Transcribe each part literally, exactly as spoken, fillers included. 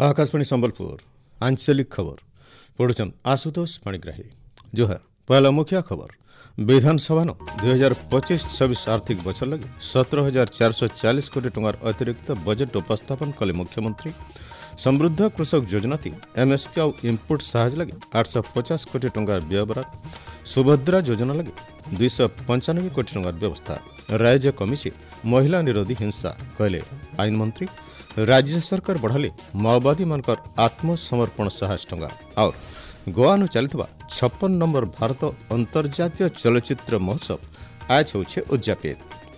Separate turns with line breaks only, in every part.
आकाशवाणी संबलपुर आंचलिक खबर पढ़ुचन आशुतोष पाणिग्राही। जोहार पहला मुखिया खबर विधानसभा दुई हजार पच्चीस छब्बीस आर्थिक बचर लगे सत्रह हजार चार सौ चालीस कोटी टंकार अतिरिक्त बजेट उपस्थापन कले मुख्यमंत्री। समृद्ध कृषक योजना थी एमएसपी आउ इनपुट साहज लगे आठ सौ पचास कोटी टंकार व्ययबराद। सुभद्रा योजना लगे दुई सौ पंचानबे कोटी टंकार व्यवस्था। राज्य कमिचे महिला निरोधी हिंसा कहले आईन मंत्री। राज्य सरकार बढ़ाले माओवादी मानकर आत्मसमर्पण साहस टंगा। और गोवानु चलता छप्पन नंबर भारत अंतर्जातीय चलचित्र महोत्सव आज होछे उद्यापित।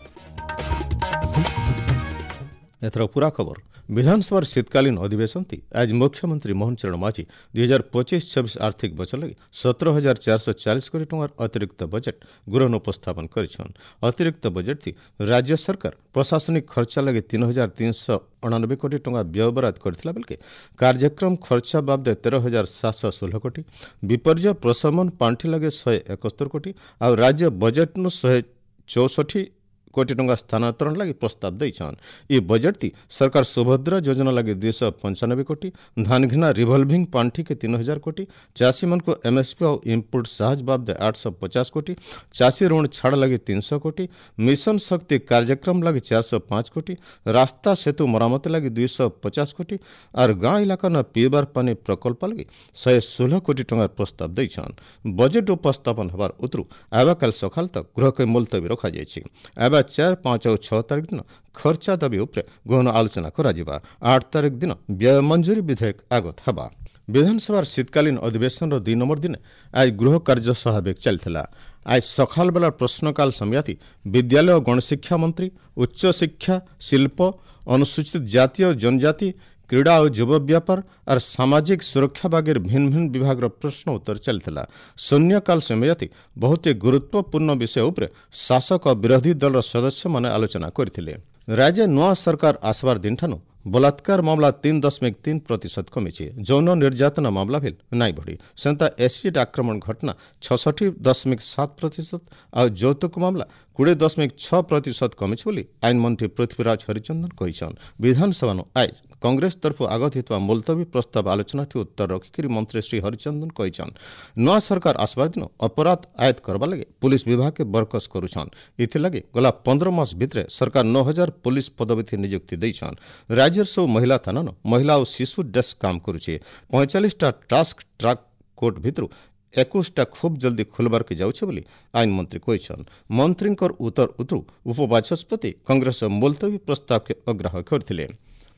एथर पूरा खबर विधानसभा शीतकालीन अधिवेशन थी आज मुख्यमंत्री मोहन चरण माझी दुई हजार पच्चीस छब्बीस आर्थिक बचर लगे सत्रह हजार चार सौ चालीस कोटी टंकार अतिरिक्त बजेट गृह उपस्थापन करिछन। अतिरिक्त बजेट थी राज्य सरकार प्रशासनिक खर्चा लगे तीन हजार तीन सौ अणानबे कोटी टंका व्ययबराद करथिला बेलके कार्यक्रम खर्चा बाबद तेरह हजार सात सौ सोलह कोटी। विपर्य प्रशमन पांठी लगे शहे एकहत्तर कोटी और राज्य बजेट नु शहे चौसठी कोटी टंका स्थानांतरण लगी प्रस्ताव देछन। ये बजेट थी सरकार सुभद्रा योजना लगे दुई सौ पंचानबे कोटी। धान घिना रिवॉल्विंग पांठी के तीन हजार कोटी। चाषी मन को एमएसपी और इनपुट साहज बाबद आठ सौ पचास कोटी। चाषी ऋण छाड़ लगे तीन सौ कोटी। मिशन शक्ति कार्यक्रम लगे चार सौ पाँच कोटी। रास्ता सेतु मरामती लगे दुई सौ पचास कोटी और गाँव इलाका न पीबार पानी प्रकल्प लगे शहे सोलह कोटी टंकार प्रस्ताव देछन। बजेट उपस्थापन हबार उतरु आवा काल सकाल तक गृह के मुलतवी रखा जायछि। चार पांच और छह तारीख दिन खर्चा दाबी उपरे गहन आलोचना करा जिबा। आठ तारीख दिन व्यय मंजूरी विधेयक आगत हबा। विधानसभा शीतकालीन अधिवेशन दुई नंबर दिन आज गृह कार्य स्वाभाविक चलता। आज सकाल बेला प्रश्नकाल समयाति विद्यालय और गणशिक्षा मंत्री, उच्च शिक्षा, शिल्प, अनुसूचित जाति और जनजाति, क्रीड़ा और युव व्यापार और सामाजिक सुरक्षा बागेर भिन्न भिन्न विभाग प्रश्न उत्तर चलता। शून्यकाल समयाति बहुत गुरुत्वपूर्ण विषय उपरे शासक और विरोधी दल सदस्य माने आलोचना करथिले। राज्य नुआ सरकार आसबार दिन ठानु बलात्कार मामला तीन दशमिक तीन प्रतिशत कमिছে। যৌন निर्यातना मामला भी नाई बढ़ी। सेंता एसिड आक्रमण घटना छठी दशमिक सात प्रतिशत और যৌতুक मामला कोड़े दशमिक छ प्रतिशत कमिছে बोली आईन मंत्री पृथ्वीराज हरिचंदन कहिछन। विधानसभा आज कांग्रेस तरफ आगत होता मुलतवी प्रस्ताव आलोचना थी उत्तर रखिक मंत्री श्री हरिचंदन कहिछन नुआ सरकार आसबार दिन अपराध आयत करबा लगे पुलिस विभाग के बरकस करुछन। इथि लगे गला पंद्रह मास भितरे सरकार नौ हजार पुलिस पदवी नियुक्ति देछन। राज्य सब महिला थाना न महिला और शिशु डेस्क काम करुचे। पैंतालीस टा टास्क ट्रैक कोर्ट भितर एकुशटा खूब जल्दी खोलबार के जाउछे बोली आईन मंत्री कहिछन। मंत्री उत्तर उतरु उपबाचस्पति कांग्रेस मुलतवी प्रस्ताव के अग्राह्य करथिले।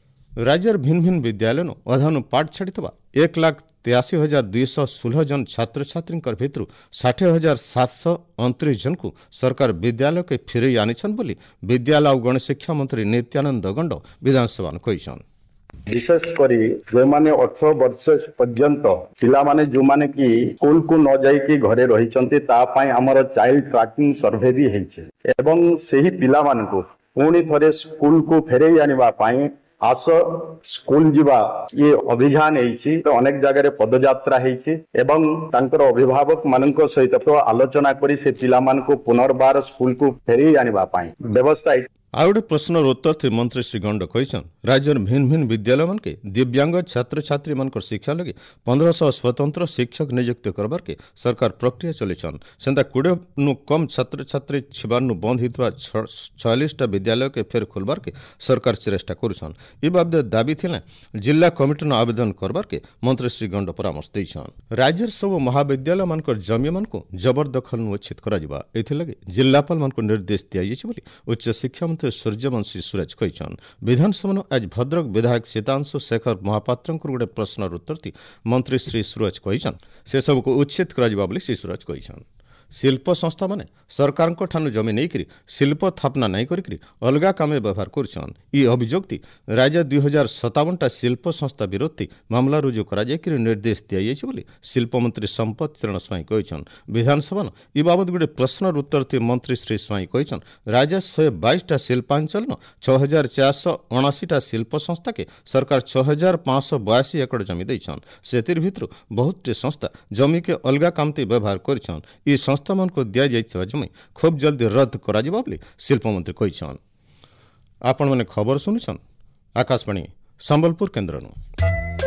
राज्यर भिन्न भिन्न विद्यालय अधानु पाठ छाड़ीवा एक लाख तेयासी हजार दुई सौ षोलह जन छात्र छात्री भितर षाठी हजार सात सौ अंतरीस जन को सरकार विद्यालय के फिरई आनिछन बोली विद्यालय और गणशिक्षा मंत्री नित्यानंद गंड विधानसभा कहिछन।
विशेषकर जो मैंने अठारह वर्ष पर्यंत पिला माने जो माने कि स्कूल को न जाई कि घरे रहिचंती ता पई हमर चाइल्ड ट्रैकिंग सर्वे भी हेचे एवं सही पिला मान को पुणी थरे स्कूल को फेरई आनिबा पई आस स्कूल जीवा ये अभियान हेछि। तो अनेक जगह पदयात्रा हेछि एवं तांकर अभिभावक मानक सहित तो आलोचना करी से पिला मान को पुनर्बार स्कूल को फेरई आनिबा पई व्यवस्था।
आ गोटे प्रश्न उत्तर थी मंत्री श्री गंड कहिछन राज्य भिन्न भिन्न विद्यालय मन के दिव्यांग छात्र छात्री मन शिक्षा लगे पंद्रह सौ स्वतंत्र शिक्षक नियुक्त करबार के सरकार प्रक्रिया चलेछन। सेंता कोड़े नु कम छात्र छात्री छिबानु बंद हितवा छियालीस टा विद्यालय के फेर खोलबार के सरकार चेष्टा करुछन। ई बाबद दाबी थिले जिला कमिटी न आवेदन करबार के मंत्री श्री गंड परामर्श दैछन। राज्य सब महाविद्यालय मन जमी मन को जबरदखल नु उच्छेद करा जिबा एथि लगे जिलापाल मन को निर्देश दिया जायछि बोली उच्च शिक्षा सूर्यवंशी सूरज कहिछन। विधानसभा आज भद्रक विधायक सीतांशु शेखर महापात्र गोटे प्रश्न उत्तर थी मंत्री श्री सूरज कहिछन से सब को उच्छेद करा जिबा बोली श्री सूरज कहिछन। शिल्प संस्था माने सरकार ठानु जमी नहीं शिल्प स्थापना नहीं करी अलगा काम व्यवहार करछन। ई अभियोग थी राज्य दुई हजार सतावन टा शिल्प संस्था विरोध थी मामला रुजु करा जाय निर्देश दिया जायछि बोली शिल्प मंत्री संपत चरण स्वाई कहिछन। विधानसभा ई बाबद गोटे प्रश्न उत्तर थी मंत्री श्री स्वाई कहिछन राज्य शहे बाईस टा शिल्पांचल न छह हजार चार सौ अणासी टा शिल्प संस्था के सरकार छह हजार पांच सौ बयासी एकड़ जमी देछन। सेतिर भितर बहुत टे संस्था जमी के अलगा काम व्यवहार करछन। ई संस्था मान को दिया जायछि जमी खूब जल्दी रद्द करा जिबा बोली शिल्प मंत्री कहिछन। आपण माने खबर सुनिछन आकाशवाणी संबलपुर केन्द्रनु।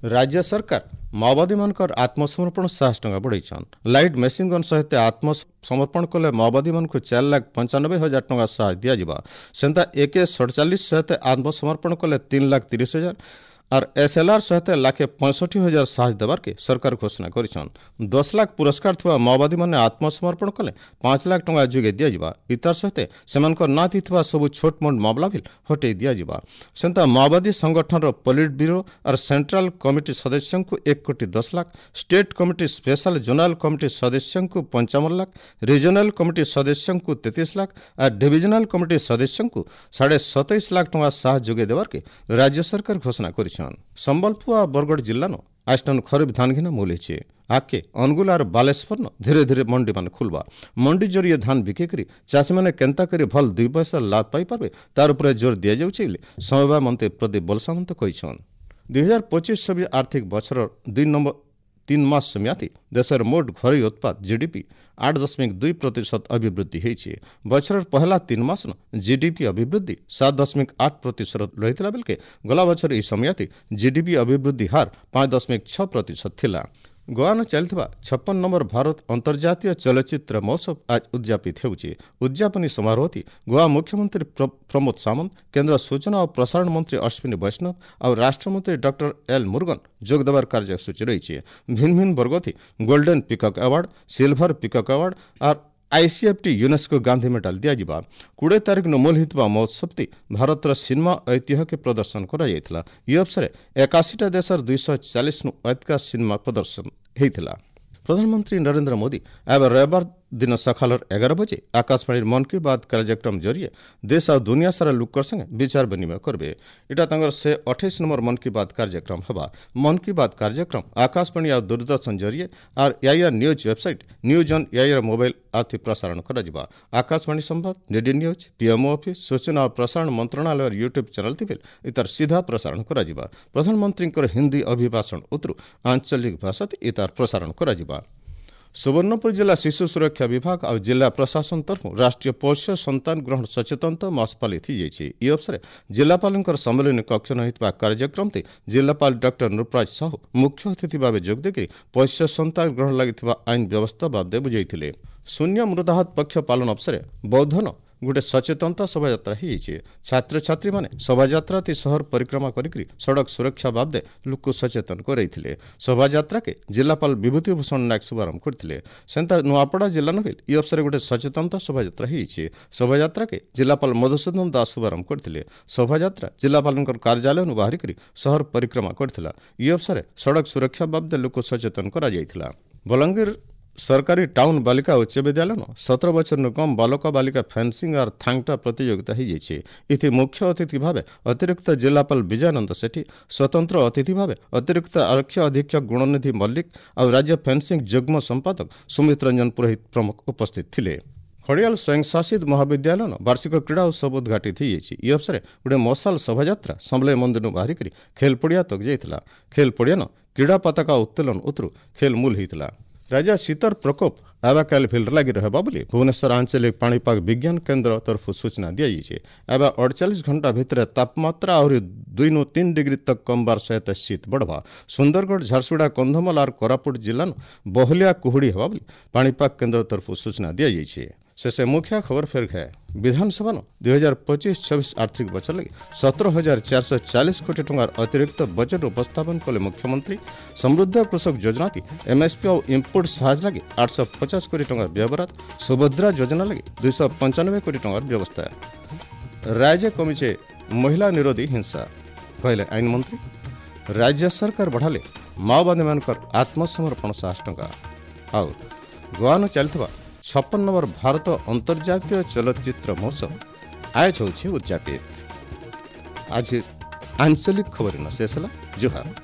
राज्य सरकार माओवादी मानकर आत्मसमर्पण साहस टंका बढ़ाई लाइट मेसिन गन सहित आत्मसमर्पण कले माओवादी मान को चार लाख पंचानबे हजार टंका साहस दिया सेंता एके सड़चालीस सहित आत्मसमर्पण कले तीन लाख तीस हजार और एसएलआर सहित लाखे पैंसठ हजार साहस देवार के सरकार घोषणा कर दस लाख पुरस्कार थुआ माओवादी मैंने आत्मसमर्पण कले पांच लाख टंका जोगे दिया इतार सहित से नाती सबू छोट मोट मामला भी हटे दिया सेंता माओवादी संगठन पॉलिट ब्यूरो और सेंट्रल कमिटी सदस्यों को एक कोटी दस lakh state committee special zonal committee सदस्यों को पंचावन लाख रिजनल कमिटी सदस्यों को तैंतीस लाख और डिविजनल कमिटी सदस्यों को साढ़े सतैश लाख टंका साहस जोगे देवार के राज्य सरकार घोषणा कर संबलपुर और बरगढ़ जिला आजटन खरीफ धान घिना मूल्य आके अनुगुल और बालेश्वर धीरे धीरे मंडी मान खुलवा मंडी जरिए धान बिक्री चाषी मैंने केंता करी भल दुई पैसा लाभ पाई पारे तार उपर जोर दि जाउछि समवाय मंत्री प्रदीप बलसामंत कहिछन दुई हजार पच्चीस छब्बीस आर्थिक वर्षर दुई नंबर तीन मास सम्याति देशर मोट घरोई उत्पाद जीडीपी आठ दशमिक दुई प्रतिशत अभिवृद्धि होइछि बछर पहला तीन मास जीडीपी अभिवृद्धि सात दशमिक आठ प्रतिशत रही बेलके गला बछर ई सम्याति जीडीपी अभिवृद्धि हार पांच दशमिक छ प्रतिशत थिला गोवान चलता छप्पन नंबर भारत अंतर्जातीय चलचित्र महोत्सव आज उद्यापित होउछि उद्यापनी समारोह गोवा मुख्यमंत्री प्र, प्रमोद सामंत केंद्र सूचना और प्रसारण मंत्री अश्विनी वैष्णव और राष्ट्रमंत्री डॉक्टर एल मुरुगन जोग देवार कार्यसूची रही भिन्न भिन्न वर्ग थी golden peacock award silver peacock award और आईसीएफटी यूनेस्को गांधी मेडल दिया कोड़े तारीख न मूल होता महोत्सव ती भारतर सिनेमा ऐतिह्य के प्रदर्शन कर अवसर एकाशीटा देशर दुईश चालीस अधिका सिनेमा प्रदर्शन होता प्रधानमंत्री नरेंद्र मोदी एवं रविवार दिन सकालर एगार बजे आकाशवाणी मन की बात कार्यक्रम जरिए देश और दुनिया सारा लोक संगे विचार विनिमय करबे इटा तंगर से अठाईस नंबर मन की बात कार्यक्रम हवा मन की बात कार्यक्रम आकाशवाणी और दूरदर्शन जरिए और AIR news website news on AIR mobile आदि प्रसारण करा आकाशवाणी संवाद डीडी न्यूज पीएमओ ऑफिस सूचना और प्रसारण मंत्रणालय और यूट्यूब चैनल थी इतार सीधा प्रसारण करा प्रधानमंत्री हिंदी अभिभाषण उतरु आंचलिक भाषा इतार प्रसारण करा सुवर्णपुर जिला शिशु सुरक्षा विभाग और जिला प्रशासन तरफ राष्ट्रीय पोष्य संतान ग्रहण सचेतनता मास पालित होती अवसर जिलापाल सम्मेलन कक्ष होता कार्यक्रम से जिलापाल डॉक्टर नृपराज साहू मुख्य अतिथि भाव जोगदे पोष्य संतान ग्रहण लगी आईन व्यवस्था बाबदे बुझाई शून्य मृदाहत पक्ष पालन अवसर बौद्धन गोटे सचेतनता शोभायात्रा होती छात्र छात्री माने शोभायात्रा ती शहर परिक्रमा करी सड़क सुरक्षा बाबदे लोक सचेतन करते शोभायात्रा के जिलापाल विभूति भूषण नायक शुभारंभ करते सेंता नुआपड़ा जिला नहिल ई अवसर गोटे सचेतनता शोभायात्रा होती शोभायात्रा के जिलापाल मधुसूदन दास शुभारंभ करते शोभायात्रा जिलापाल कार्यालय बाहरी कर शहर परिक्रमा करता ई अवसर सड़क सुरक्षा बाबदे लोक सचेतन करा बलांगीर सरकारी टाउन बालिका उच्च विद्यालय सतर बचर कम बालक बालिका फेंसिंग और थांगटा प्रतियोगिता हो मुख्य अतिथि भाव अतिरिक्त जिलापाल विजयानंद सेठी स्वतंत्र अतिथि भाव अतिरिक्त आरक्षी अधीक्षक गुणनिधि मल्लिक और राज्य फेंसिंग युग्म संपादक सुमित रंजन पुरोहित प्रमुख उपस्थित थे खड़ियाल स्वयंशासित महाविद्यालय वार्षिक क्रीड़ा उत्सव उद्घाटित होती अवसर गोटे मशाल शोभायात्रा समलय मंदिर बाहरी कर खेल पड़िया तक जाता खेल पड़िया क्रीड़ा पताका उत्तोलन उतरु खेल मूल होता राजा शीतर प्रकोप आवाकाल फिल्ड लगी रहा बोली भुवनेश्वर आंचलिक पाणीपाग विज्ञान केन्द्र तरफ सूचना दी एवं अड़चाश घंटा भितर तापमात्रा आहरी दुई नु तीन डिग्री तक कमबार सहित शीत बढ़वा सुंदरगढ़ झारसुगुड़ा कंधमाल और कोरापुट जिला बहलिया कुहुड़ी हवा बोली पाणीपाग केन्द्र तरफ सूचना दी शेषे मुख्य खबर फेर है विधानसभा दुई हजार पच्चीस छब्बीस आर्थिक वर्ष लगी सत्रह हजार चार सौ चालीस कोटी टंकार अतिरिक्त बजट उपस्थापन कले मुख्यमंत्री समृद्ध कृषक योजना थी एमएसपी और इम्पोर्ट साहज लगी आठ सौ पचास कोटी टंकार व्यवहार सुभद्रा योजना लगी दुईश पंचानबे कोटी टंकार व्यवस्था राज्य कमिचे महिला निरोधी हिंसा कहले आईन मंत्री राज्य सरकार बढ़ाले माओवादी मान आत्मसमर्पण साहस टंका आउ गोवान चलता छप्पन नंबर भारत अंतर्जातीय चलचित्र महोत्सव आज होछि उद्यापित आज आंचलिक खबर न शेष जुहार।